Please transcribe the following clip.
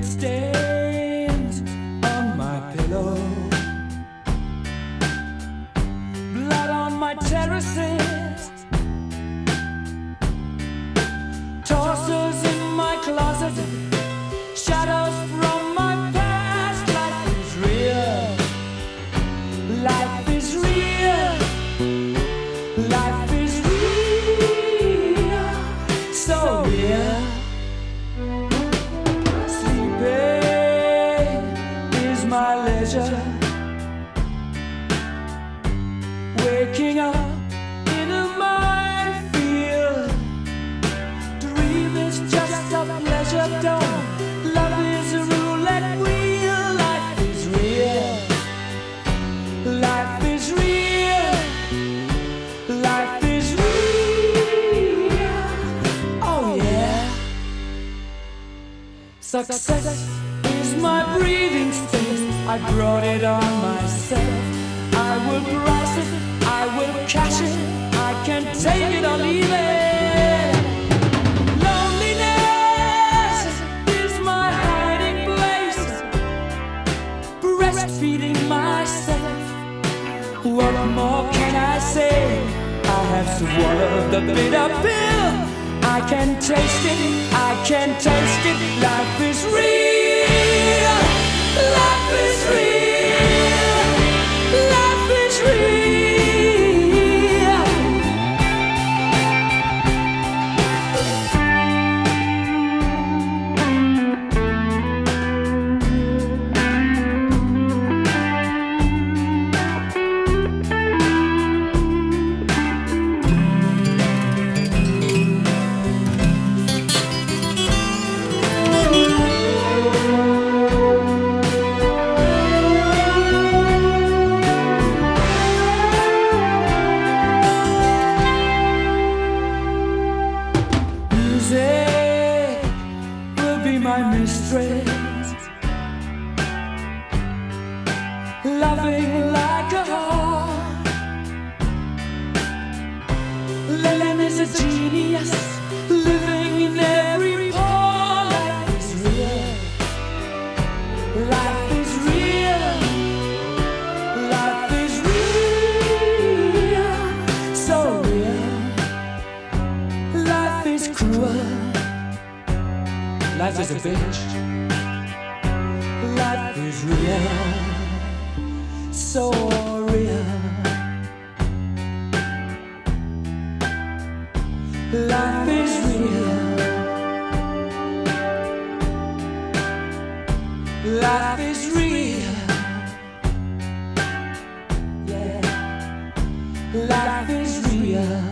stains on my pillow, blood on my terraces, torsos in my closet, shadows from my past. Life is real. Life is real. Life is real. So real. Sleeping is my leisure. Waking up in a minefield. Dream is just a pleasure dome. Love is a roulette wheel. Life is real. Life is real. Life is real. Oh yeah. Success is my breathing space. I brought it on myself. I will price it, I will cash it. I can take it or leave it. Loneliness is my hiding place. Breastfeeding myself. What more can I say? I have swallowed the bitter pill. I can taste it, I can taste it. Life is real. Life is real. Life is real. Music will be my mistress, loving like a heart. Lennon is a genius, living in every pore. Life is real. Life is real. Life is real. So real. Life is cruel. Life is a bitch. Life is real. So real. Life is real. Life is real. Yeah. Life is real.